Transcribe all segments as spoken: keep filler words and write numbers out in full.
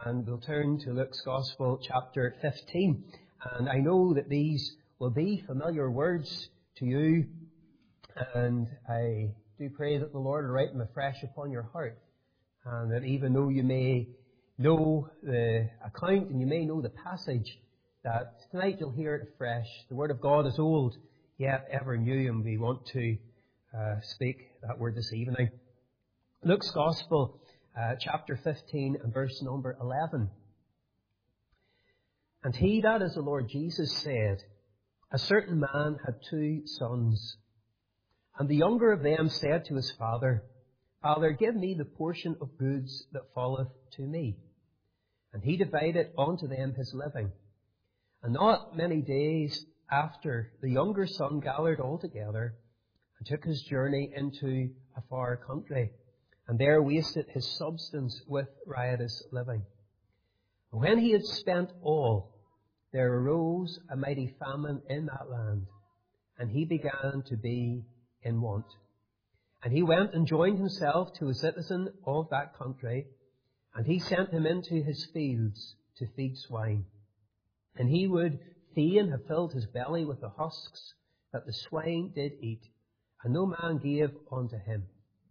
and we'll turn to Luke's Gospel, chapter fifteen. And I know that these will be familiar words to you, and I do pray that the Lord will write them afresh upon your heart, and that even though you may know the account and you may know the passage, that tonight you'll hear it afresh. The Word of God is old, yet ever new, and we want to uh, speak that word this evening. Luke's Gospel, uh, chapter fifteen and verse number eleven. And he, that is the Lord Jesus, said, a certain man had two sons, and the younger of them said to his father, Father, give me the portion of goods that falleth to me. And he divided unto them his living. And not many days after, the younger son gathered all together and took his journey into a far country, and there wasted his substance with riotous living. And when he had spent all, there arose a mighty famine in that land, and he began to be in want. And he went and joined himself to a citizen of that country, and he sent him into his fields to feed swine. And he would fain have filled his belly with the husks that the swine did eat, and no man gave unto him.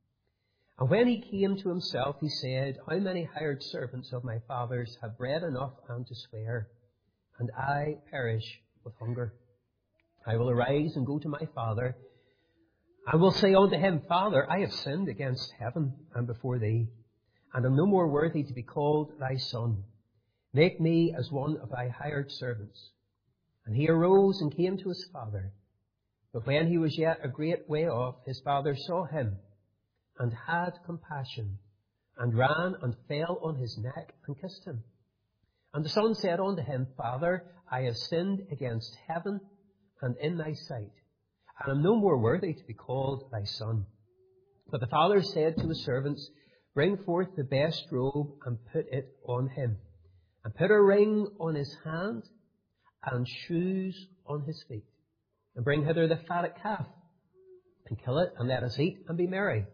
And when he came to himself, he said, How many hired servants of my father's have bread enough and to spare, and I perish with hunger? I will arise and go to my father, and will say unto him, Father, I have sinned against heaven and before thee, and am no more worthy to be called thy son. Make me as one of thy hired servants. And he arose and came to his father. But when he was yet a great way off, his father saw him, and had compassion, and ran and fell on his neck and kissed him. And the son said unto him, Father, I have sinned against heaven and in thy sight, and am no more worthy to be called thy son. But the father said to his servants, Bring forth the best robe and put it on him, and put a ring on his hand and shoes on his feet. And bring hither the fatted calf, and kill it, and let us eat and be merry.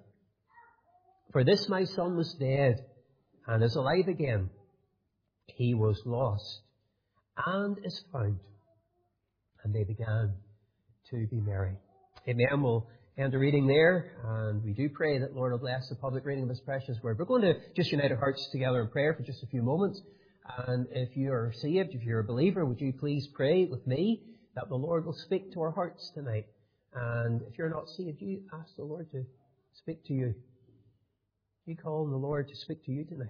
For this my son was dead, and is alive again. He was lost, and is found. And they began to be merry. Amen. We'll end the reading there, and we do pray that Lord will bless the public reading of His precious word. We're going to just unite our hearts together in prayer for just a few moments. And if you are saved, if you're a believer, would you please pray with me that the Lord will speak to our hearts tonight? And if you're not saved, you ask the Lord to speak to you. You call on the Lord to speak to you tonight.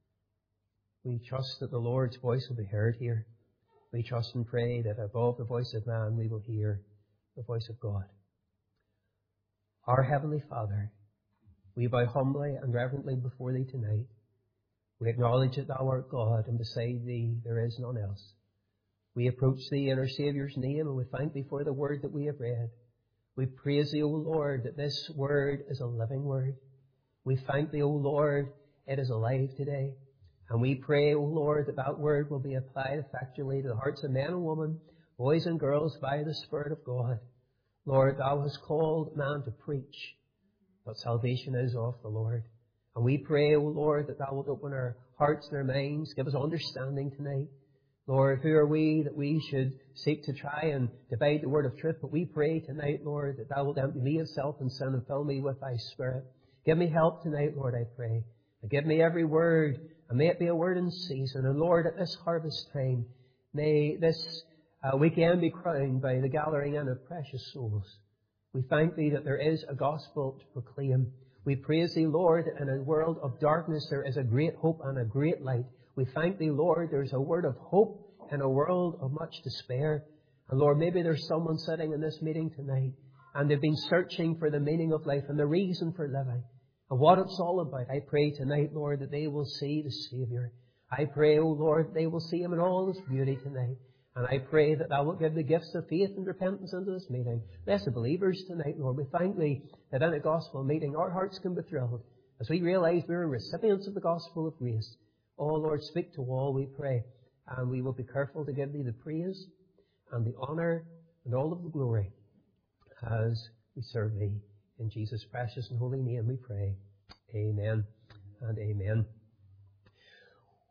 We trust that the Lord's voice will be heard here. We trust and pray that above the voice of man, we will hear the voice of God. Our Heavenly Father, we bow humbly and reverently before Thee tonight. We acknowledge that Thou art God, and beside Thee there is none else. We approach Thee in our Saviour's name, and we thank Thee for the word that we have read. We praise Thee, O Lord, that this word is a living word. We thank Thee, O Lord, it is alive today. And we pray, O Lord, that that word will be applied effectually to the hearts of men and women, boys and girls, by the Spirit of God. Lord, Thou hast called man to preach, but salvation is of the Lord. And we pray, O Lord, that Thou wilt open our hearts and our minds, give us understanding tonight. Lord, who are we that we should seek to try and divide the word of truth? But we pray tonight, Lord, that Thou wilt empty me of self and sin and fill me with Thy Spirit. Give me help tonight, Lord, I pray. And give me every word, and may it be a word in season. And Lord, at this harvest time, may this uh, weekend be crowned by the gathering in of precious souls. We thank Thee that there is a gospel to proclaim. We praise Thee, Lord, that in a world of darkness there is a great hope and a great light. We thank Thee, Lord, there is a word of hope in a world of much despair. And Lord, maybe there's someone sitting in this meeting tonight, and they've been searching for the meaning of life and the reason for living, and what it's all about. I pray tonight, Lord, that they will see the Saviour. I pray, O Lord, they will see Him in all His beauty tonight. And I pray that Thou wilt give the gifts of faith and repentance into this meeting. Bless the believers tonight, Lord. We thank Thee that in a gospel meeting our hearts can be thrilled as we realize we're recipients of the gospel of grace. Oh, Lord, speak to all, we pray. And we will be careful to give Thee the praise and the honour and all of the glory as we serve Thee. In Jesus' precious and holy name we pray. Amen and amen.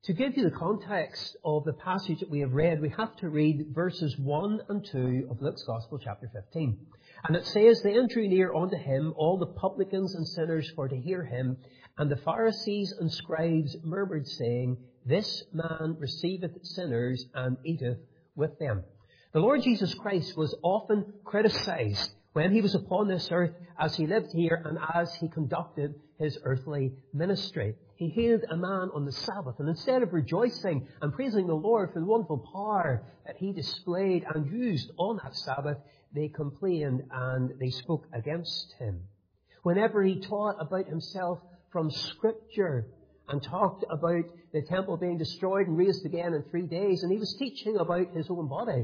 To give you the context of the passage that we have read, we have to read verses one and two of Luke's Gospel, chapter fifteen. And it says, Then drew near unto him all the publicans and sinners for to hear him, and the Pharisees and scribes murmured, saying, This man receiveth sinners and eateth with them. The Lord Jesus Christ was often criticized when he was upon this earth, as he lived here and as he conducted his earthly ministry. He healed a man on the Sabbath, and instead of rejoicing and praising the Lord for the wonderful power that he displayed and used on that Sabbath, they complained and they spoke against him. Whenever he taught about himself from Scripture and talked about the temple being destroyed and raised again in three days, and he was teaching about his own body,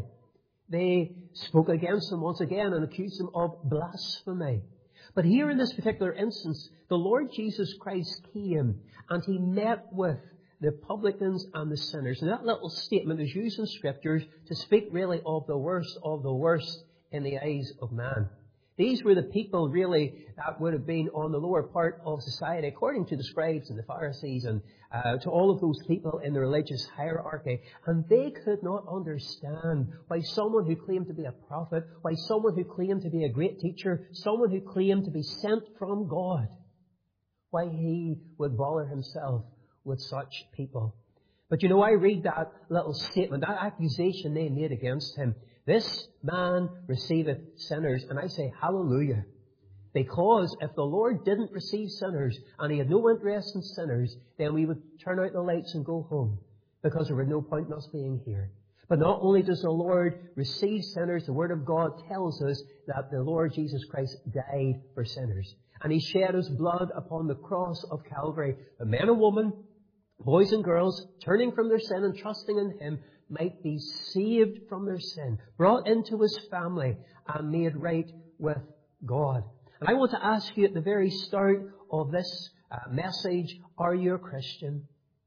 they spoke against him once again and accused him of blasphemy. But here in this particular instance, the Lord Jesus Christ came and he met with the publicans and the sinners. And that little statement is used in Scriptures to speak really of the worst of the worst in the eyes of man. These were the people really that would have been on the lower part of society, according to the scribes and the Pharisees and uh, to all of those people in the religious hierarchy. And they could not understand why someone who claimed to be a prophet, why someone who claimed to be a great teacher, someone who claimed to be sent from God, why he would bother himself with such people. But you know, I read that little statement, that accusation they made against him. This man receiveth sinners. And I say, hallelujah. Because if the Lord didn't receive sinners and he had no interest in sinners, then we would turn out the lights and go home, because there would no point in us being here. But not only does the Lord receive sinners, the Word of God tells us that the Lord Jesus Christ died for sinners. And he shed his blood upon the cross of Calvary. The men and women, boys and girls, turning from their sin and trusting in him, might be saved from their sin, brought into his family, and made right with God. And I want to ask you at the very start of this uh, message, are you a Christian?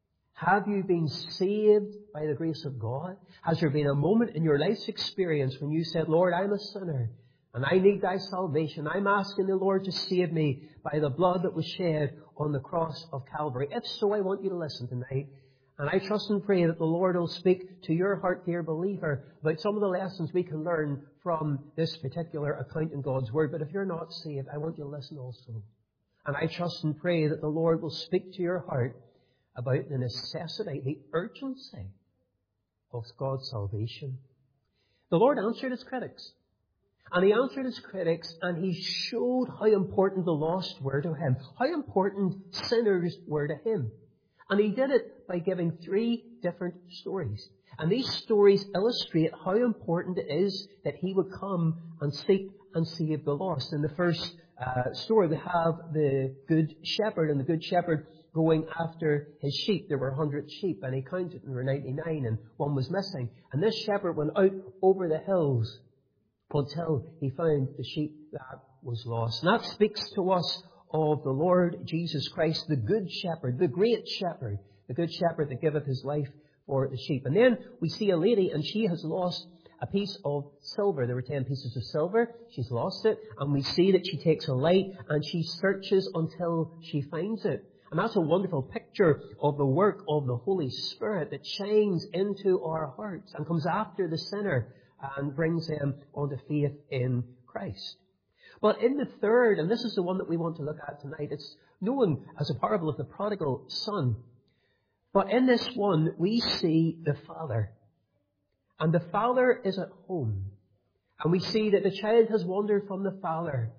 Have you been saved by the grace of God? Has there been a moment in your life's experience when you said, Lord, I'm a sinner and I need thy salvation. I'm asking the Lord to save me by the blood that was shed on the cross of Calvary. If so, I want you to listen tonight. And I trust and pray that the Lord will speak to your heart, dear believer, about some of the lessons we can learn from this particular account in God's Word. But if you're not saved, I want you to listen also. And I trust and pray that the Lord will speak to your heart about the necessity, the urgency of God's salvation. The Lord answered his critics. And he answered his critics, and he showed how important the lost were to him, how important sinners were to him. And he did it by giving three different stories. And these stories illustrate how important it is that he would come and seek and save the lost. In the first uh, story, we have the good shepherd, and the good shepherd going after his sheep. There were one hundred sheep, and he counted, and there were ninety-nine, and one was missing. And this shepherd went out over the hills until he found the sheep that was lost. And that speaks to us of the Lord Jesus Christ, the good shepherd, the great shepherd, the good shepherd that giveth his life for the sheep. And then we see a lady, and she has lost a piece of silver. There were ten pieces of silver. She's lost it. And we see that she takes a light and she searches until she finds it. And that's a wonderful picture of the work of the Holy Spirit that shines into our hearts and comes after the sinner and brings them onto faith in Christ. But in the third, and this is the one that we want to look at tonight, it's known as a parable of the prodigal son. But in this one, we see the father. And the father is at home. And we see that the child has wandered from the father.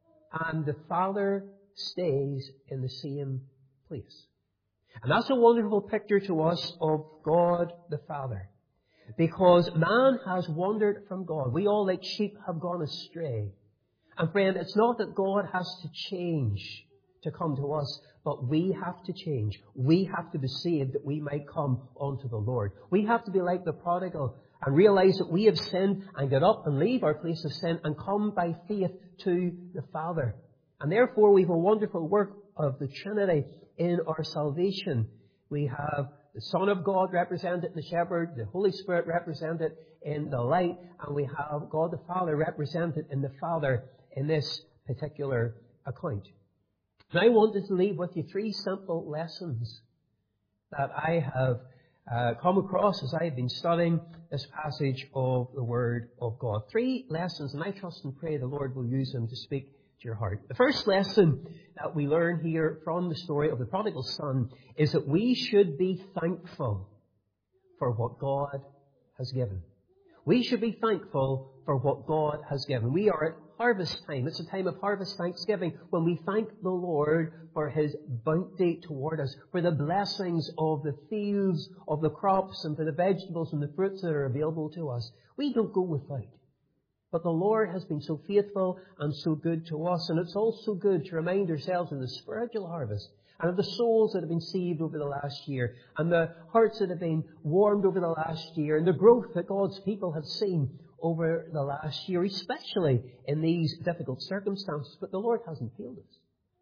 And the father stays in the same place. And that's a wonderful picture to us of God the Father. Because man has wandered from God. We all, like sheep, have gone astray. And friend, it's not that God has to change to come to us, but we have to change. We have to be saved that we might come unto the Lord. We have to be like the prodigal and realize that we have sinned and get up and leave our place of sin and come by faith to the Father. And therefore we have a wonderful work of the Trinity in our salvation. We have the Son of God represented in the shepherd, the Holy Spirit represented in the light, and we have God the Father represented in the Father in this particular account. And I wanted to leave with you three simple lessons that I have uh, come across as I've been studying this passage of the Word of God. Three lessons, and I trust and pray the Lord will use them to speak to your heart. The first lesson that we learn here from the story of the prodigal son is that we should be thankful for what God has given. We should be thankful for what God has given. We are at harvest time. It's a time of harvest thanksgiving when we thank the Lord for His bounty toward us, for the blessings of the fields, of the crops, and for the vegetables and the fruits that are available to us. We don't go without. But the Lord has been so faithful and so good to us, and it's also good to remind ourselves of the spiritual harvest and of the souls that have been saved over the last year, and the hearts that have been warmed over the last year, and the growth that God's people have seen over the last year, especially in these difficult circumstances. But the Lord hasn't failed us.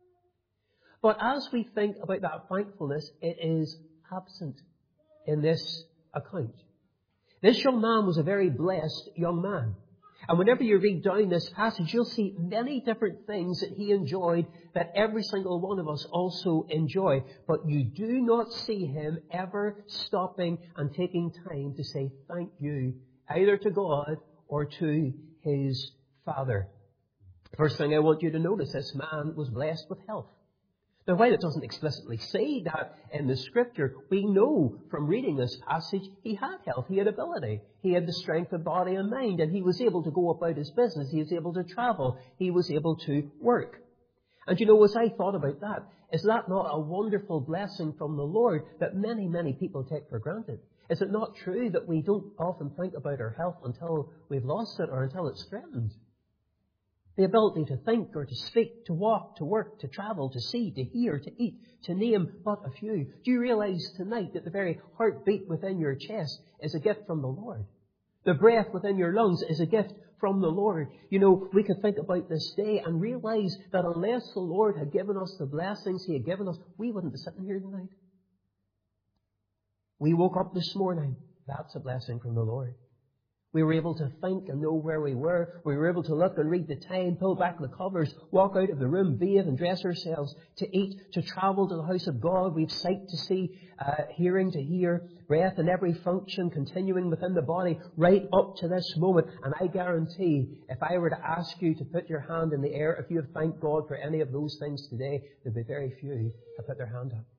But as we think about that thankfulness, it is absent in this account. This young man was a very blessed young man. And whenever you read down this passage, you'll see many different things that he enjoyed that every single one of us also enjoy. But you do not see him ever stopping and taking time to say thank you, either to God or to his Father. First thing I want you to notice, this man was blessed with health. Now, while it doesn't explicitly say that in the Scripture, we know from reading this passage he had health, he had ability, he had the strength of body and mind, and he was able to go about his business, he was able to travel, he was able to work. And you know, as I thought about that, is that not a wonderful blessing from the Lord that many, many people take for granted? Is it not true that we don't often think about our health until we've lost it or until it's threatened? The ability to think or to speak, to walk, to work, to travel, to see, to hear, to eat, to name but a few. Do you realize tonight that the very heartbeat within your chest is a gift from the Lord? The breath within your lungs is a gift from the Lord. You know, we could think about this day and realize that unless the Lord had given us the blessings He had given us, we wouldn't be sitting here tonight. We woke up this morning. That's a blessing from the Lord. We were able to think and know where we were. We were able to look and read the time, pull back the covers, walk out of the room, bathe and dress ourselves, to eat, to travel to the house of God. We've sight to see, uh, hearing to hear, breath in every function continuing within the body right up to this moment. And I guarantee, if I were to ask you to put your hand in the air, if you have thanked God for any of those things today, there'd be very few that put their hand up.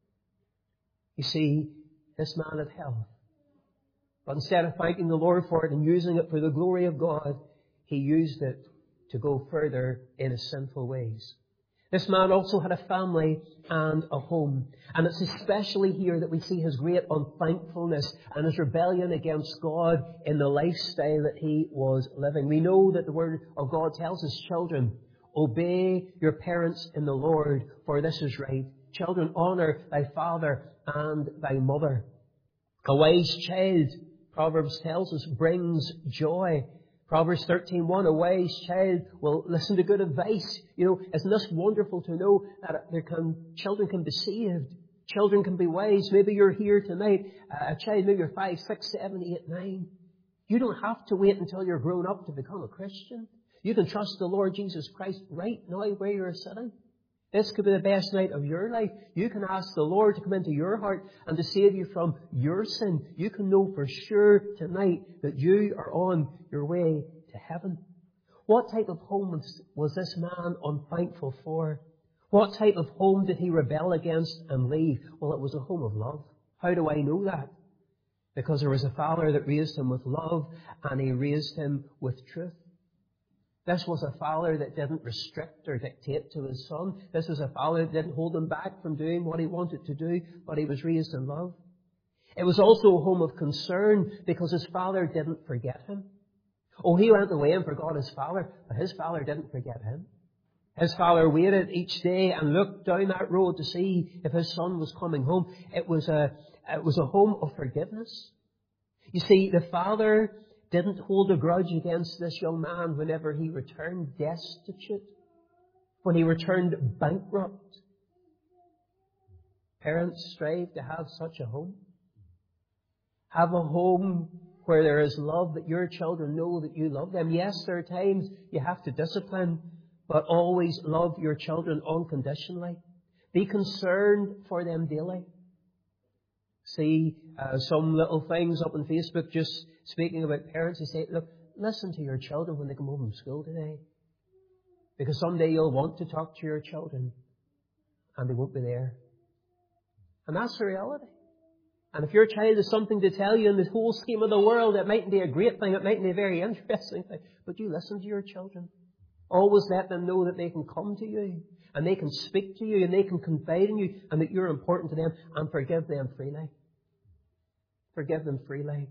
You see, this man had health. But instead of thanking the Lord for it and using it for the glory of God, he used it to go further in his sinful ways. This man also had a family and a home. And it's especially here that we see his great unthankfulness and his rebellion against God in the lifestyle that he was living. We know that the Word of God tells us, children, obey your parents in the Lord, for this is right. Children, honour thy father and thy mother. A wise child, Proverbs tells us, brings joy. Proverbs thirteen one, a wise child will listen to good advice. You know, isn't this wonderful to know that there can, children can be saved. Children can be wise. Maybe you're here tonight, a child, maybe you're five, six, seven, eight, nine. You don't have to wait until you're grown up to become a Christian. You can trust the Lord Jesus Christ right now where you're sitting. This could be the best night of your life. You can ask the Lord to come into your heart and to save you from your sin. You can know for sure tonight that you are on your way to heaven. What type of home was this man unthankful for? What type of home did he rebel against and leave? Well, it was a home of love. How do I know that? Because there was a father that raised him with love, and he raised him with truth. This was a father that didn't restrict or dictate to his son. This was a father that didn't hold him back from doing what he wanted to do, but he was raised in love. It was also a home of concern because his father didn't forget him. Oh, he went away and forgot his father, but his father didn't forget him. His father waited each day and looked down that road to see if his son was coming home. It was a, it was a home of forgiveness. You see, the father didn't hold a grudge against this young man whenever he returned destitute, when he returned bankrupt. Parents, strive to have such a home. Have a home where there is love, that your children know that you love them. Yes, there are times you have to discipline, but always love your children unconditionally. Be concerned for them daily. See uh, some little things up on Facebook just speaking about parents. They say, look, listen to your children when they come home from school today. Because someday you'll want to talk to your children and they won't be there. And that's the reality. And if your child has something to tell you in the whole scheme of the world, it mightn't be a great thing, it mightn't be a very interesting thing, but you listen to your children. Always let them know that they can come to you, and they can speak to you, and they can confide in you, and that you're important to them, and forgive them freely. Forgive them freely.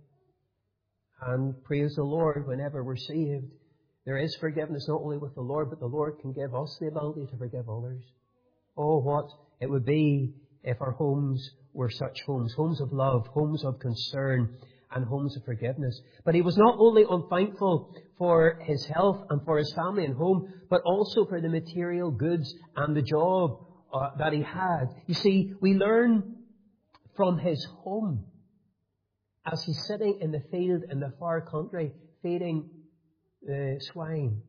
And praise the Lord, whenever we're saved, there is forgiveness not only with the Lord, but the Lord can give us the ability to forgive others. Oh, what it would be if our homes were such homes, homes of love, homes of concern, and homes of forgiveness. But he was not only unthankful for his health and for his family and home, but also for the material goods and the job uh, that he had. You see, we learn from his home as he's sitting in the field in the far country feeding the swine.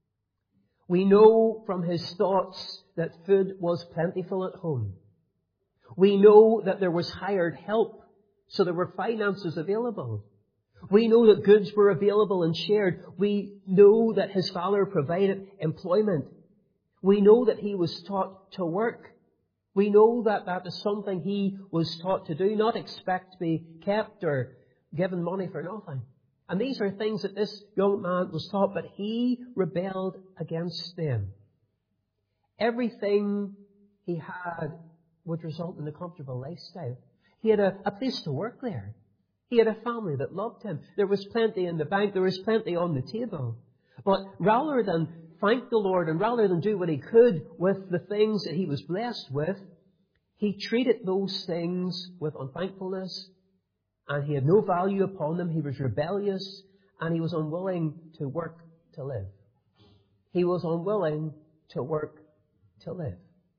We know from his thoughts that food was plentiful at home. We know that there was hired help, so there were finances available. We know that goods were available and shared. We know that his father provided employment. We know that he was taught to work. We know that that is something he was taught to do, not expect to be kept or given money for nothing. And these are things that this young man was taught, but he rebelled against them. Everything he had would result in a comfortable lifestyle. He had a, a place to work there. He had a family that loved him. There was plenty in the bank. There was plenty on the table. But rather than thank the Lord and rather than do what he could with the things that he was blessed with, he treated those things with unthankfulness, and he had no value upon them. He was rebellious, and he was unwilling to work to live. He was unwilling to work to live.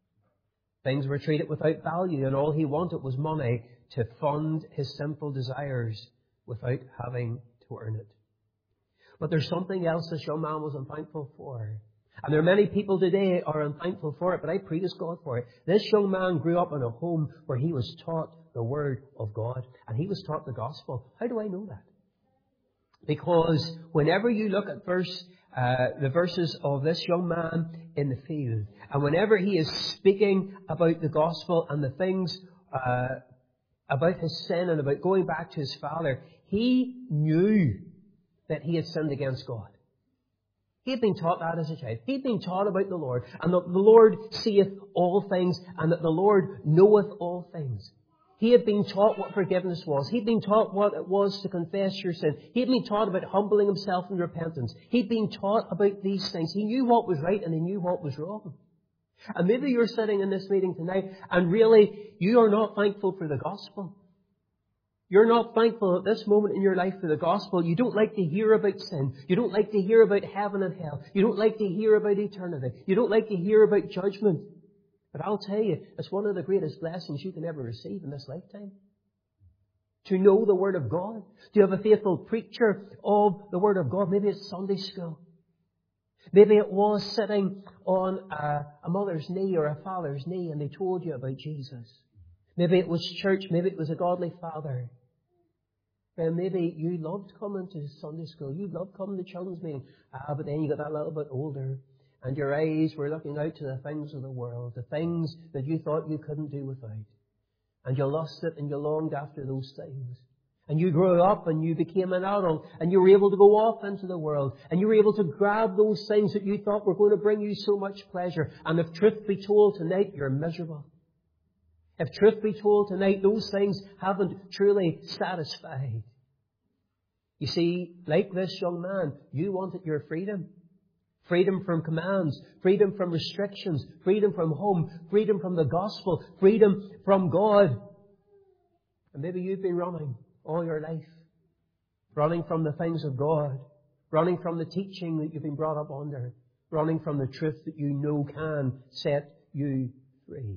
Things were treated without value, and all he wanted was money to fund his sinful desires without having to earn it. But there's something else this young man was unthankful for. And there are many people today are unthankful for it, but I praise God for it. This young man grew up in a home where he was taught the Word of God, and he was taught the Gospel. How do I know that? Because whenever you look at verse, uh, the verses of this young man in the field, and whenever he is speaking about the Gospel and the things uh, about his sin and about going back to his father, he knew that he had sinned against God. He had been taught that as a child. He had been taught about the Lord, and that the Lord seeth all things, and that the Lord knoweth all things. He had been taught what forgiveness was. He had been taught what it was to confess your sin. He had been taught about humbling himself in repentance. He had been taught about these things. He knew what was right and he knew what was wrong. And maybe you're sitting in this meeting tonight and really you are not thankful for the gospel. You're not thankful at this moment in your life for the gospel. You don't like to hear about sin. You don't like to hear about heaven and hell. You don't like to hear about eternity. You don't like to hear about judgment. But I'll tell you, it's one of the greatest blessings you can ever receive in this lifetime. To know the Word of God. To have a faithful preacher of the Word of God. Maybe it's Sunday school. Maybe it was sitting on a, a mother's knee or a father's knee and they told you about Jesus. Maybe it was church. Maybe it was a godly father. And maybe you loved coming to Sunday school. You loved coming to children's meeting. Ah, but then you got that little bit older. And your eyes were looking out to the things of the world, the things that you thought you couldn't do without. And you lost it and you longed after those things. And you grew up and you became an adult and you were able to go off into the world. And you were able to grab those things that you thought were going to bring you so much pleasure. And if truth be told tonight, you're miserable. If truth be told tonight, those things haven't truly satisfied. You see, like this young man, you wanted your freedom. Freedom from commands, freedom from restrictions, freedom from home, freedom from the gospel, freedom from God. And maybe you've been running all your life. Running from the things of God. Running from the teaching that you've been brought up under. Running from the truth that you know can set you free.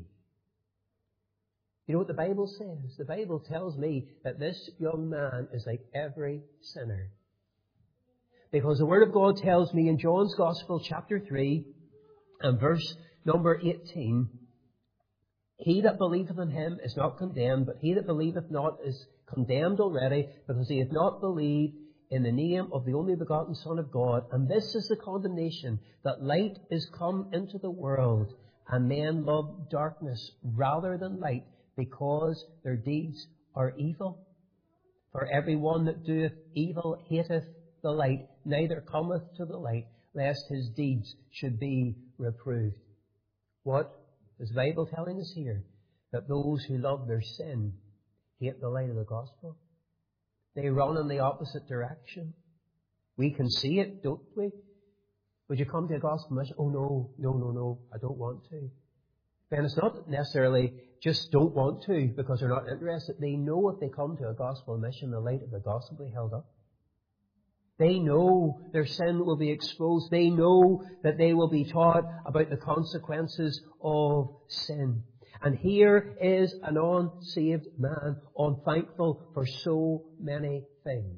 You know what the Bible says? The Bible tells me that this young man is like every sinner. Because the Word of God tells me in John's Gospel, chapter three, and verse number eighteen, He that believeth in him is not condemned, but he that believeth not is condemned already, because he hath not believed in the name of the only begotten Son of God. And this is the condemnation, that light is come into the world, and men love darkness rather than light, because their deeds are evil. For every one that doeth evil hateth the light, neither cometh to the light, lest his deeds should be reproved. What is the Bible telling us here? That those who love their sin hate the light of the gospel. They run in the opposite direction. We can see it, don't we? Would you come to a gospel mission? Oh no, no, no, no, I don't want to. Then it's not necessarily just don't want to because they're not interested. They know if they come to a gospel mission, the light of the gospel will be held up. They know their sin will be exposed. They know that they will be taught about the consequences of sin. And here is an unsaved man, unthankful for so many things.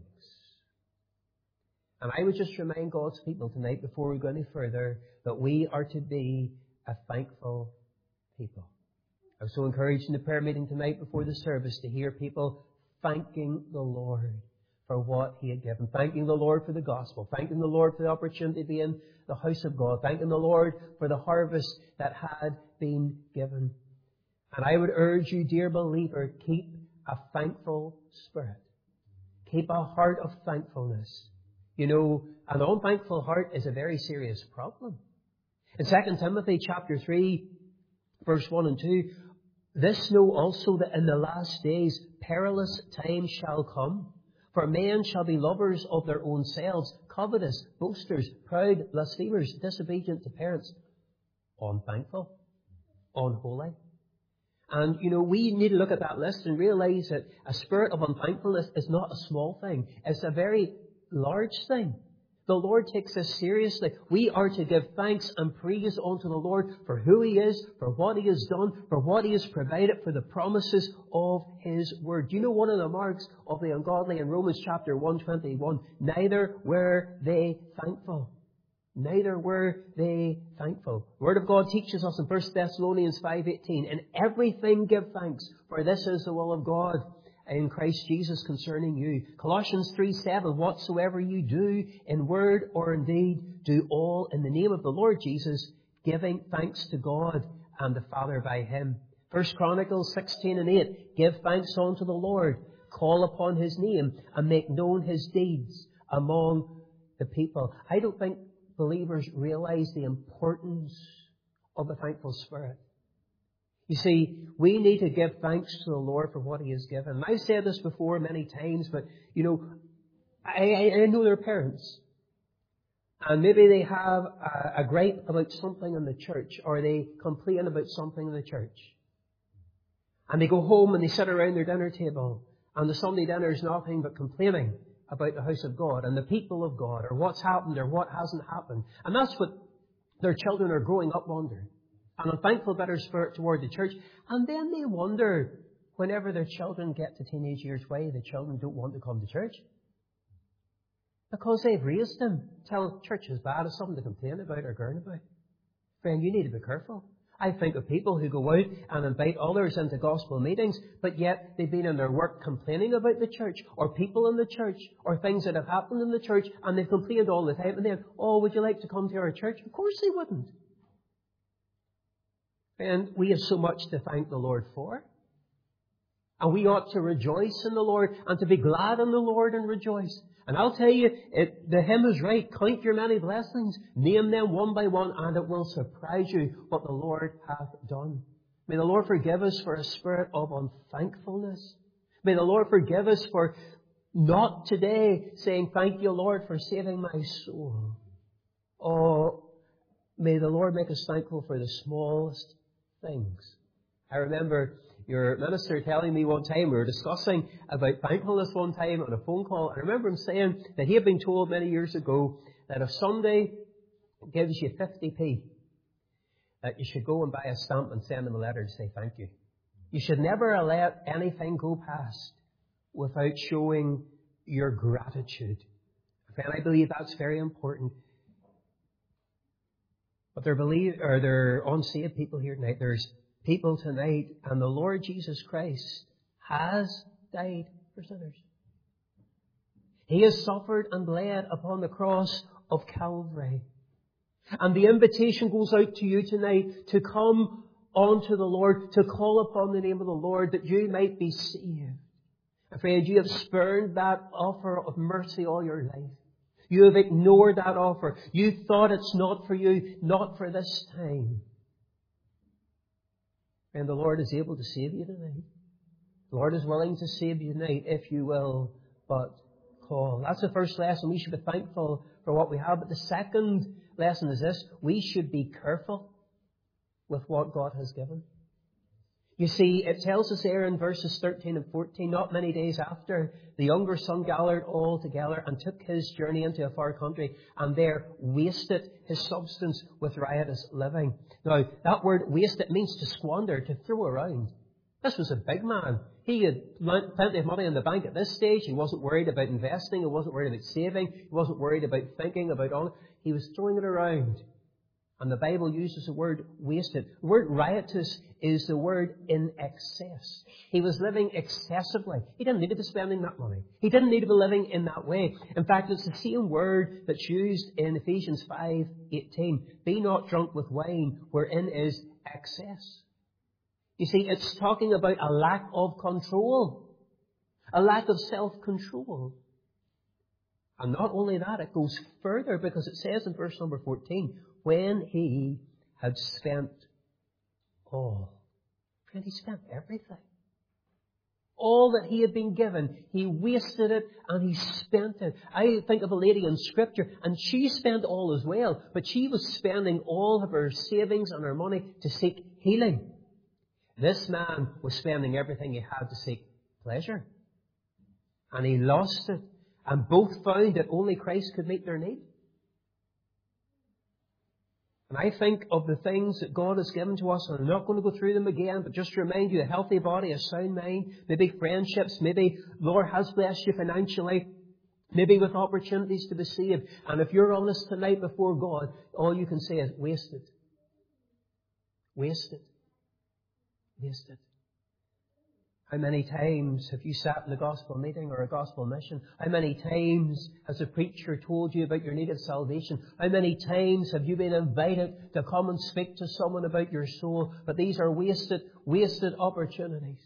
And I would just remind God's people tonight, before we go any further, that we are to be a thankful people. I was so encouraged in the prayer meeting tonight before the service to hear people thanking the Lord for what He had given. Thanking the Lord for the gospel. Thanking the Lord for the opportunity to be in the house of God. Thanking the Lord for the harvest that had been given. And I would urge you, dear believer, keep a thankful spirit. Keep a heart of thankfulness. You know, an unthankful heart is a very serious problem. In Second Timothy chapter three, verse one and two, this know also that in the last days perilous times shall come. For men shall be lovers of their own selves, covetous, boasters, proud, blasphemers, disobedient to parents, unthankful, unholy. And, you know, we need to look at that list and realize that a spirit of unthankfulness is not a small thing. It's a very large thing. The Lord takes this seriously. We are to give thanks and praise unto the Lord for who He is, for what He has done, for what He has provided, for the promises of His Word. Do you know one of the marks of the ungodly in Romans chapter one twenty-one? Neither were they thankful. Neither were they thankful. The Word of God teaches us in First Thessalonians five eighteen, in everything give thanks, for this is the will of God in Christ Jesus concerning you. Colossians three seven, whatsoever you do in word or in deed, do all in the name of the Lord Jesus, giving thanks to God and the Father by Him. First Chronicles sixteen and eight, give thanks unto the Lord, call upon His name, and make known His deeds among the people. I don't think believers realize the importance of the thankful spirit. You see, we need to give thanks to the Lord for what He has given. I've said this before many times, but, you know, I, I know their parents. And maybe they have a, a gripe about something in the church, or they complain about something in the church. And they go home and they sit around their dinner table, and the Sunday dinner is nothing but complaining about the house of God and the people of God, or what's happened or what hasn't happened. And that's what their children are growing up under. An unthankful, bitter spirit toward the church. And then they wonder, whenever their children get to teenage years, why the children don't want to come to church. Because they've raised them till church is bad, it's something to complain about or girn about. Friend, you need to be careful. I think of people who go out and invite others into gospel meetings, but yet they've been in their work complaining about the church, or people in the church, or things that have happened in the church, and they've complained all the time. And then, oh, would you like to come to our church? Of course they wouldn't. And we have so much to thank the Lord for. And we ought to rejoice in the Lord and to be glad in the Lord and rejoice. And I'll tell you, it, the hymn is right. Count your many blessings, name them one by one, and it will surprise you what the Lord hath done. May the Lord forgive us for a spirit of unthankfulness. May the Lord forgive us for not today saying, thank you, Lord, for saving my soul. Oh, may the Lord make us thankful for the smallest things. I remember your minister telling me one time, we were discussing about thankfulness one time on a phone call. I remember him saying that he had been told many years ago that if somebody gives you fifty p, that you should go and buy a stamp and send them a letter to say thank you. You should never let anything go past without showing your gratitude. And I believe that's very important. But there believe, or there are unsaved people here tonight. There's people tonight, and the Lord Jesus Christ has died for sinners. He has suffered and bled upon the cross of Calvary. And the invitation goes out to you tonight to come unto the Lord, to call upon the name of the Lord, that you might be saved. And friend, you have spurned that offer of mercy all your life. You have ignored that offer. You thought it's not for you, not for this time. And the Lord is able to save you tonight. The Lord is willing to save you tonight if you will but call. That's the first lesson. We should be thankful for what we have. But the second lesson is this: we should be careful with what God has given. You see, it tells us there in verses thirteen and fourteen, not many days after, the younger son gathered all together and took his journey into a far country, and there wasted his substance with riotous living. Now, that word wasted means to squander, to throw around. This was a big man. He had plenty of money in the bank at this stage. He wasn't worried about investing. He wasn't worried about saving. He wasn't worried about thinking about all. He was throwing it around. And the Bible uses the word wasted. The word riotous is the word in excess. He was living excessively. He didn't need to be spending that money. He didn't need to be living in that way. In fact, it's the same word that's used in Ephesians five eighteen. Be not drunk with wine, wherein is excess. You see, it's talking about a lack of control. A lack of self-control. And not only that, it goes further, because it says in verse number fourteen, when he had spent all. Friend, he spent everything. All that he had been given, he wasted it and he spent it. I think of a lady in Scripture, and she spent all as well, but she was spending all of her savings and her money to seek healing. This man was spending everything he had to seek pleasure. And he lost it. And both found that only Christ could meet their need. And I think of the things that God has given to us, and I'm not going to go through them again, but just to remind you, a healthy body, a sound mind, maybe friendships, maybe the Lord has blessed you financially, maybe with opportunities to be saved. And if you're honest tonight before God, all you can say is, wasted. Wasted. Wasted. How many times have you sat in a gospel meeting or a gospel mission? How many times has a preacher told you about your need of salvation? How many times have you been invited to come and speak to someone about your soul? But these are wasted, wasted opportunities.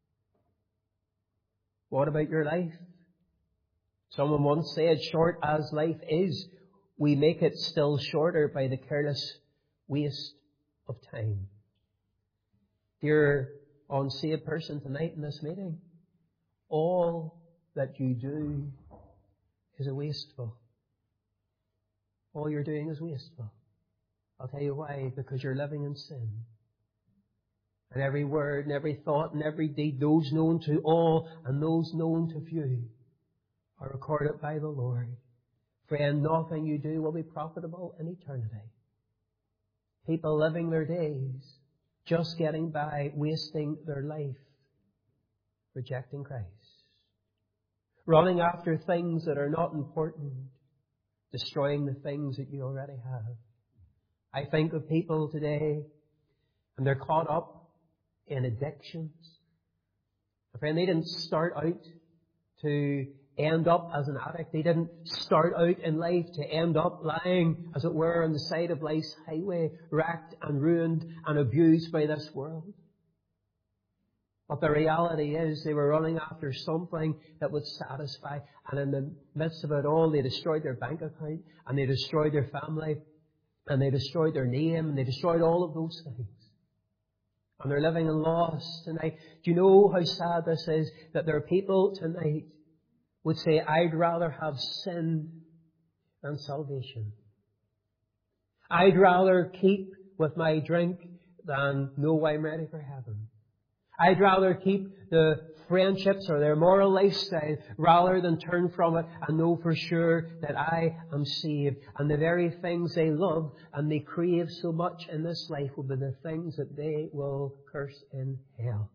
What about your life? Someone once said, short as life is, we make it still shorter by the careless waste of time. Dear unsaved person tonight in this meeting, all that you do is a wasteful. All you're doing is wasteful. I'll tell you why. Because you're living in sin. And every word and every thought and every deed, those known to all and those known to few, are recorded by the Lord. Friend, nothing you do will be profitable in eternity. People living their days just getting by, wasting their life, rejecting Christ. Running after things that are not important, destroying the things that you already have. I think of people today, and they're caught up in addictions. My friend, they didn't start out to end up as an addict. They didn't start out in life to end up lying, as it were, on the side of life's highway, racked and ruined and abused by this world. But the reality is they were running after something that would satisfy, and in the midst of it all, they destroyed their bank account, and they destroyed their family, and they destroyed their name, and they destroyed all of those things. And they're living in loss tonight. Do you know how sad this is? That there are people tonight would say, I'd rather have sin than salvation. I'd rather keep with my drink than know I'm ready for heaven. I'd rather keep the friendships or their moral lifestyle rather than turn from it and know for sure that I am saved. And the very things they love and they crave so much in this life will be the things that they will curse in hell.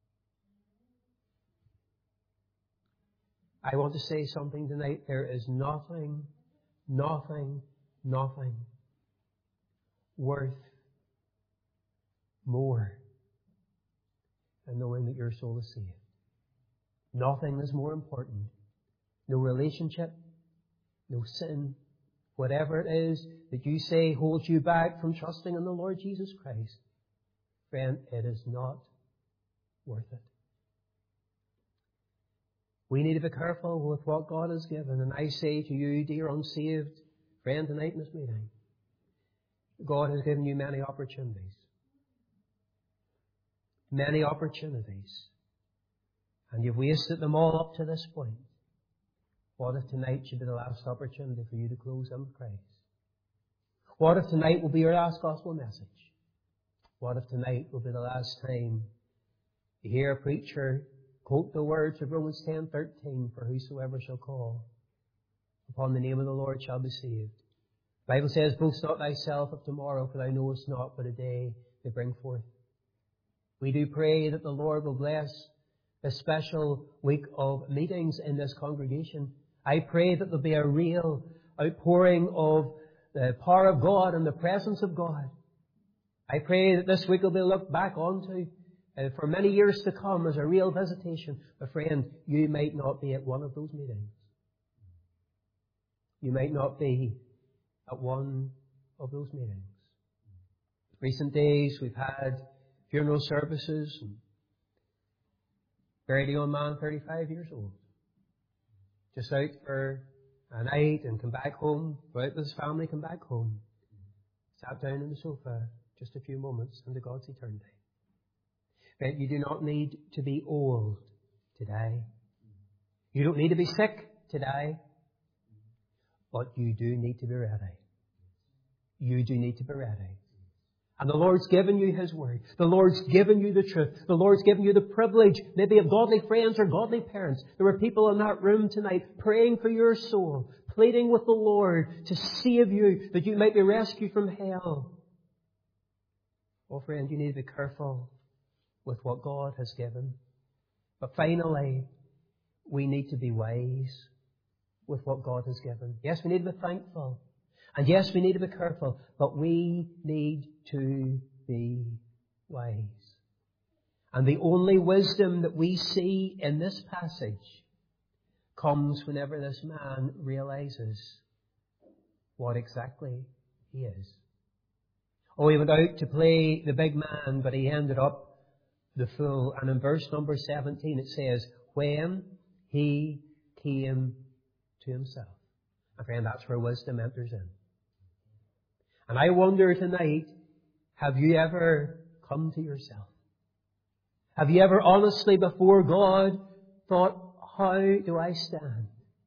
I want to say something tonight. There is nothing, nothing, nothing worth more and knowing that your soul is saved. Nothing is more important. No relationship, no sin, whatever it is that you say holds you back from trusting in the Lord Jesus Christ. Friend, it is not worth it. We need to be careful with what God has given. And I say to you, dear unsaved friend, tonight in this meeting, God has given you many opportunities. Many opportunities. And you've wasted them all up to this point. What if tonight should be the last opportunity for you to close in with Christ? What if tonight will be your last gospel message? What if tonight will be the last time you hear a preacher quote the words of Romans ten thirteen, for whosoever shall call upon the name of the Lord shall be saved. The Bible says, boast not thyself of tomorrow, for thou knowest not what a day may bring forth. We do pray that the Lord will bless this special week of meetings in this congregation. I pray that there'll be a real outpouring of the power of God and the presence of God. I pray that this week will be looked back onto uh, for many years to come as a real visitation. But friend, you might not be at one of those meetings. You might not be at one of those meetings. Recent days we've had funeral services and buried a young man, thirty-five years old. Just out for a night and come back home, go out with his family, come back home. Sat down on the sofa just a few moments into God's eternity. But you do not need to be old to die. You don't need to be sick to die. But you do need to be ready. You do need to be ready. And the Lord's given you His Word. The Lord's given you the truth. The Lord's given you the privilege, maybe of godly friends or godly parents. There were people in that room tonight praying for your soul, pleading with the Lord to save you, that you might be rescued from hell. Oh, friend, you need to be careful with what God has given. But finally, we need to be wise with what God has given. Yes, we need to be thankful. And yes, we need to be careful, but we need to be wise. And the only wisdom that we see in this passage comes whenever this man realizes what exactly he is. Oh, he went out to play the big man, but he ended up the fool. And in verse number seventeen it says, when he came to himself. And friend, that's where wisdom enters in. And I wonder tonight, have you ever come to yourself? Have you ever honestly before God thought, how do I stand?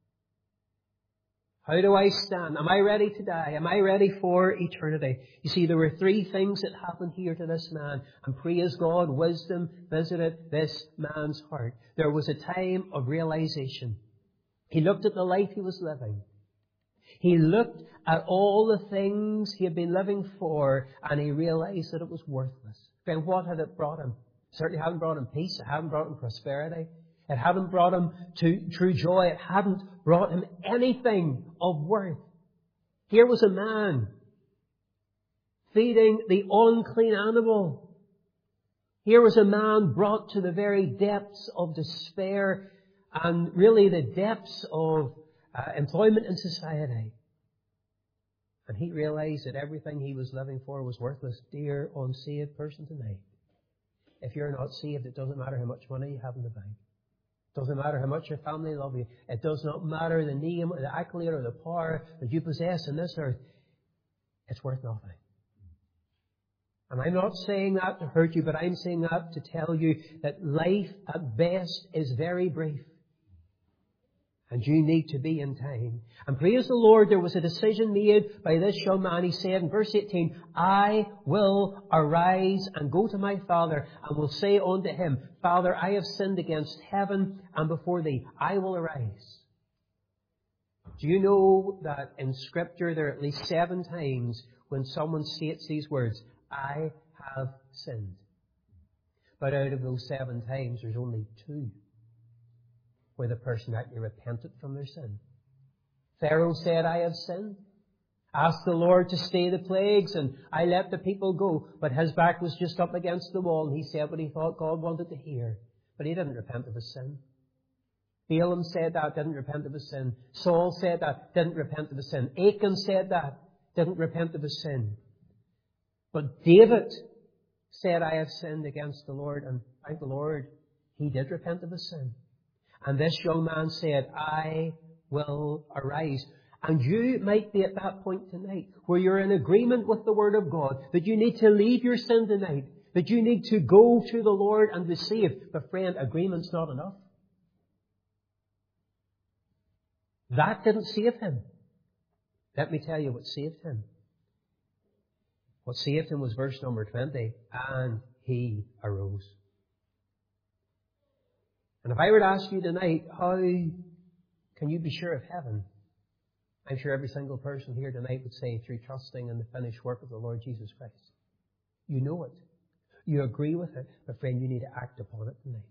How do I stand? Am I ready to die? Am I ready for eternity? You see, there were three things that happened here to this man. And praise God, wisdom visited this man's heart. There was a time of realization. He looked at the life he was living. He looked at all the things he had been living for, and he realized that it was worthless. Friend, what had it brought him? It certainly hadn't brought him peace. It hadn't brought him prosperity. It hadn't brought him to true joy. It hadn't brought him anything of worth. Here was a man feeding the unclean animal. Here was a man brought to the very depths of despair and really the depths of uh, employment in society. And he realized that everything he was living for was worthless. Dear unsaved person tonight, if you're not saved, it doesn't matter how much money you have in the bank. It doesn't matter how much your family love you. It does not matter the name or the accolade or the power that you possess in this earth. It's worth nothing. And I'm not saying that to hurt you, but I'm saying that to tell you that life at best is very brief. And you need to be in time. And praise the Lord, there was a decision made by this young man. He said in verse eighteen, I will arise and go to my father and will say unto him, Father, I have sinned against heaven and before thee. I will arise. Do you know that in Scripture there are at least seven times when someone states these words, I have sinned. But out of those seven times, there's only two where the person actually repented from their sin. Pharaoh said, I have sinned. Asked the Lord to stay the plagues, and I let the people go. But his back was just up against the wall, and he said what he thought God wanted to hear. But he didn't repent of his sin. Balaam said that, didn't repent of his sin. Saul said that, didn't repent of his sin. Achan said that, didn't repent of his sin. But David said, I have sinned against the Lord, and thank the Lord, he did repent of his sin. And this young man said, I will arise. And you might be at that point tonight where you're in agreement with the Word of God, that you need to leave your sin tonight, that you need to go to the Lord and be saved. But friend, agreement's not enough. That didn't save him. Let me tell you what saved him. What saved him was verse number twenty. And he arose. And if I were to ask you tonight, how can you be sure of heaven? I'm sure every single person here tonight would say, through trusting in the finished work of the Lord Jesus Christ. You know it. You agree with it. But friend, you need to act upon it tonight.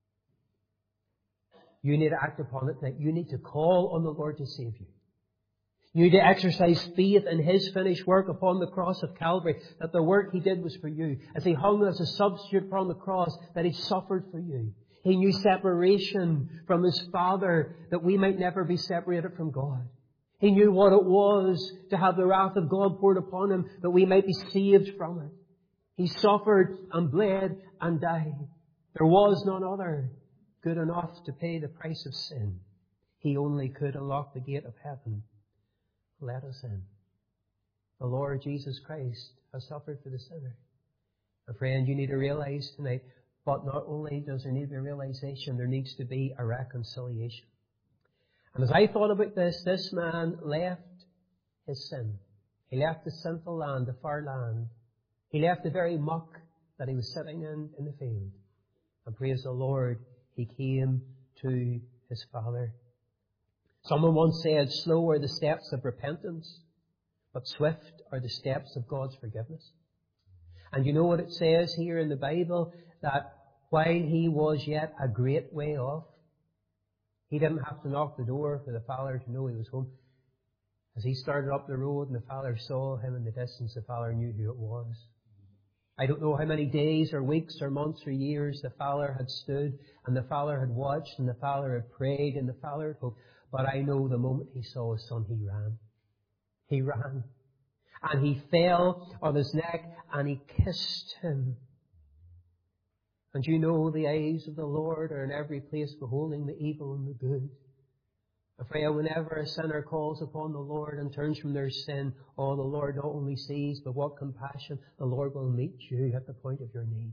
You need to act upon it tonight. You need to call on the Lord to save you. You need to exercise faith in His finished work upon the cross of Calvary, that the work He did was for you. As He hung as a substitute upon the cross, that He suffered for you. He knew separation from His Father, that we might never be separated from God. He knew what it was to have the wrath of God poured upon Him, that we might be saved from it. He suffered and bled and died. There was none other good enough to pay the price of sin. He only could unlock the gate of heaven. Let us in. The Lord Jesus Christ has suffered for the sinner. And friend, you need to realize tonight, but not only does there need to be a realization, there needs to be a reconciliation. And as I thought about this, this man left his sin. He left the sinful land, the far land. He left the very muck that he was sitting in in the field. And praise the Lord, he came to his Father. Someone once said, slow are the steps of repentance, but swift are the steps of God's forgiveness. And you know what it says here in the Bible? That while he was yet a great way off, he didn't have to knock the door for the Father to know he was home. As he started up the road and the Father saw him in the distance, the Father knew who it was. I don't know how many days or weeks or months or years the Father had stood and the Father had watched and the Father had prayed and the Father had hoped. But I know the moment he saw his Son, he ran. He ran. And he fell on his neck and he kissed him. And you know the eyes of the Lord are in every place, beholding the evil and the good. Friend, whenever a sinner calls upon the Lord and turns from their sin, oh, the Lord not only sees, but what compassion, the Lord will meet you at the point of your need.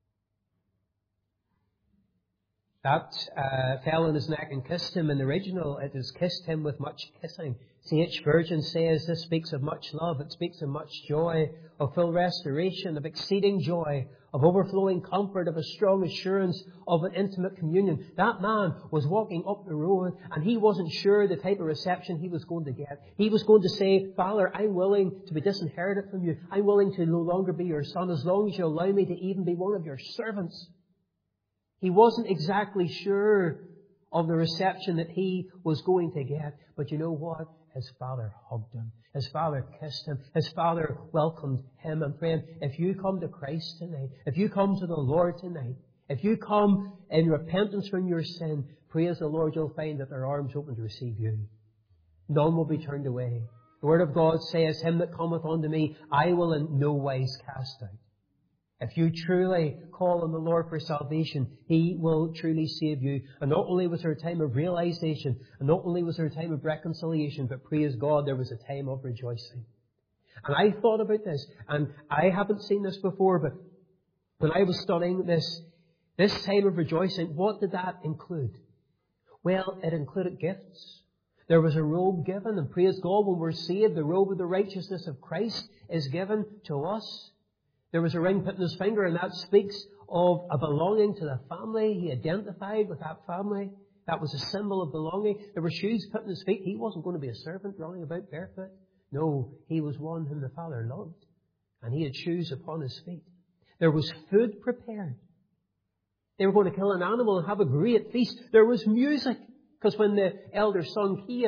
That uh, fell on his neck and kissed him. In the original, it is kissed him with much kissing. C H Spurgeon says this speaks of much love. It speaks of much joy, of full restoration, of exceeding joy, of overflowing comfort, of a strong assurance of an intimate communion. That man was walking up the road and he wasn't sure the type of reception he was going to get. He was going to say, Father, I'm willing to be disinherited from you. I'm willing to no longer be your son as long as you allow me to even be one of your servants. He wasn't exactly sure of the reception that he was going to get. But you know what? His Father hugged him. His Father kissed him. His Father welcomed him. And friend, if you come to Christ tonight, if you come to the Lord tonight, if you come in repentance from your sin, praise the Lord, you'll find that their arms open to receive you. None will be turned away. The Word of God says, Him that cometh unto me, I will in no wise cast out. If you truly call on the Lord for salvation, He will truly save you. And not only was there a time of realization, and not only was there a time of reconciliation, but praise God, there was a time of rejoicing. And I thought about this, and I haven't seen this before, but when I was studying this, this time of rejoicing, what did that include? Well, it included gifts. There was a robe given, and praise God, when we're saved, the robe of the righteousness of Christ is given to us. There was a ring put in his finger, and that speaks of a belonging to the family. He identified with that family. That was a symbol of belonging. There were shoes put in his feet. He wasn't going to be a servant running about barefoot. No, he was one whom the Father loved. And he had shoes upon his feet. There was food prepared. They were going to kill an animal and have a great feast. There was music. Because when the elder son came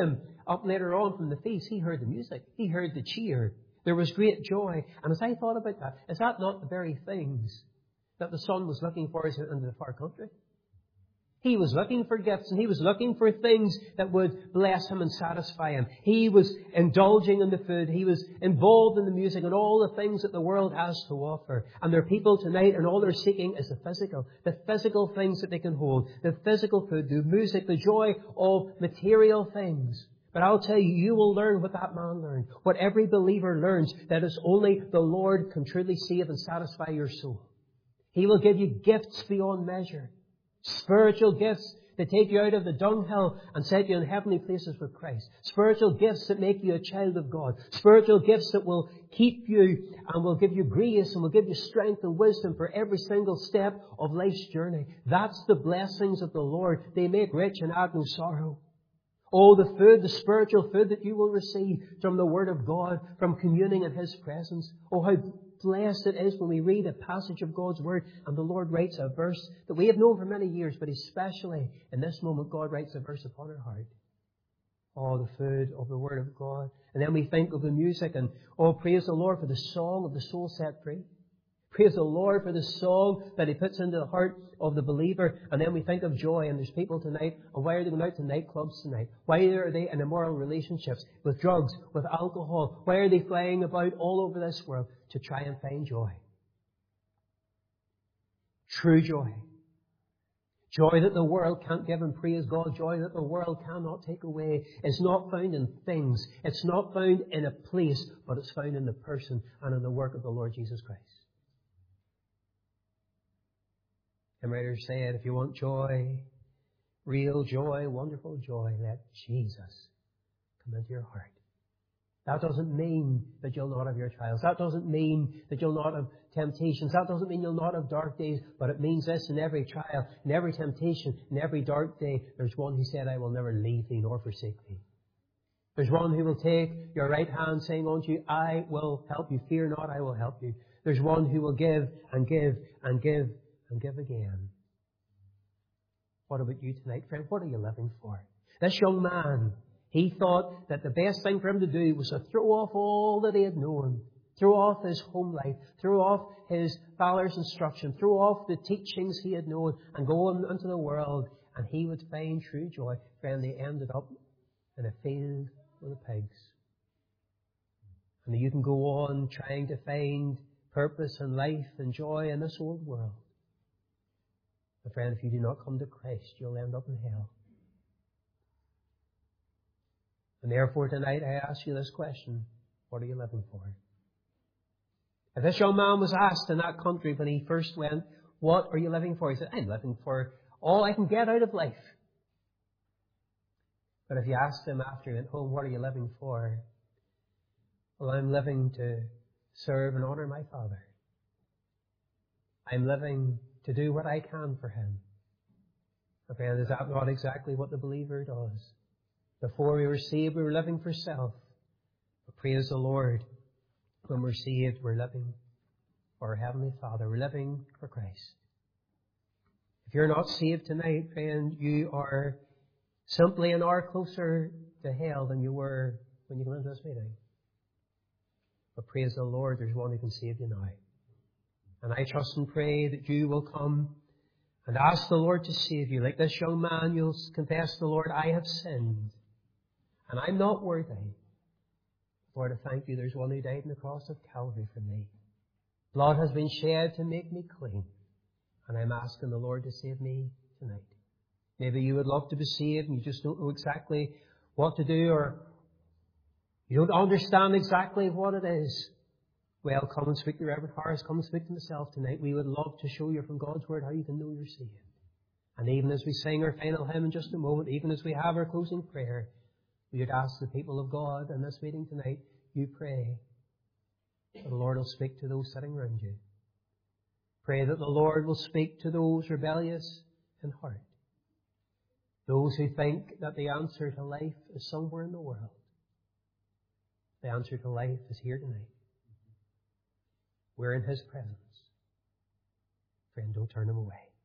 up later on from the feast, he heard the music. He heard the cheer. There was great joy. And as I thought about that, is that not the very things that the son was looking for as he went into the far country? He was looking for gifts, and he was looking for things that would bless him and satisfy him. He was indulging in the food. He was involved in the music and all the things that the world has to offer. And there are people tonight, and all they're seeking is the physical. The physical things that they can hold. The physical food, the music, the joy of material things. But I'll tell you, you will learn what that man learned. What every believer learns, that is only the Lord can truly save and satisfy your soul. He will give you gifts beyond measure. Spiritual gifts that take you out of the dunghill and set you in heavenly places with Christ. Spiritual gifts that make you a child of God. Spiritual gifts that will keep you and will give you grace and will give you strength and wisdom for every single step of life's journey. That's the blessings of the Lord. They make rich and add no sorrow. Oh, the food, the spiritual food that you will receive from the Word of God, from communing in His presence. Oh, how blessed it is when we read a passage of God's Word and the Lord writes a verse that we have known for many years, but especially in this moment, God writes a verse upon our heart. Oh, the food of the Word of God. And then we think of the music and, oh, praise the Lord for the song of the soul set free. Praise the Lord for the song that He puts into the heart of the believer. And then we think of joy. And there's people tonight, and why are they going out to nightclubs tonight? Why are they in immoral relationships with drugs, with alcohol? Why are they flying about all over this world to try and find joy? True joy. Joy that the world can't give, and praise God, joy that the world cannot take away, is not found in things. It's not found in a place, but it's found in the person and in the work of the Lord Jesus Christ. The writer said, if you want joy, real joy, wonderful joy, let Jesus come into your heart. That doesn't mean that you'll not have your trials. That doesn't mean that you'll not have temptations. That doesn't mean you'll not have dark days. But it means this: in every trial, in every temptation, in every dark day, there's one who said, I will never leave thee nor forsake thee. There's one who will take your right hand, saying unto you, I will help you. Fear not, I will help you. There's one who will give and give and give and give again. What about you tonight, friend? What are you living for? This young man, he thought that the best thing for him to do was to throw off all that he had known, throw off his home life, throw off his father's instruction, throw off the teachings he had known, and go on into the world, and he would find true joy. Friend, they ended up in a field with the pigs. And you can go on trying to find purpose and life and joy in this old world. But friend, if you do not come to Christ, you'll end up in hell. And therefore tonight I ask you this question: what are you living for? If this young man was asked in that country when he first went, what are you living for? He said, I'm living for all I can get out of life. But if you asked him after he went home, what are you living for? Well, I'm living to serve and honour my Father. I'm living to do what I can for Him. And friend, is that not exactly what the believer does? Before we were saved, we were living for self. But praise the Lord, when we're saved, we're living for our Heavenly Father. We're living for Christ. If you're not saved tonight, friend, you are simply an hour closer to hell than you were when you came into this meeting. But praise the Lord, there's one who can save you now. And I trust and pray that you will come and ask the Lord to save you. Like this young man, you'll confess to the Lord, I have sinned, and I'm not worthy. Lord, I thank you, there's one who died on the cross of Calvary for me. Blood has been shed to make me clean, and I'm asking the Lord to save me tonight. Maybe you would love to be saved and you just don't know exactly what to do, or you don't understand exactly what it is. Well, come and speak to Reverend Harris. Come and speak to myself tonight. We would love to show you from God's Word how you can know you're saved. And even as we sing our final hymn in just a moment, even as we have our closing prayer, we would ask the people of God in this meeting tonight, you pray that the Lord will speak to those sitting around you. Pray that the Lord will speak to those rebellious in heart. Those who think that the answer to life is somewhere in the world. The answer to life is here tonight. We're in His presence. Friend, don't turn Him away.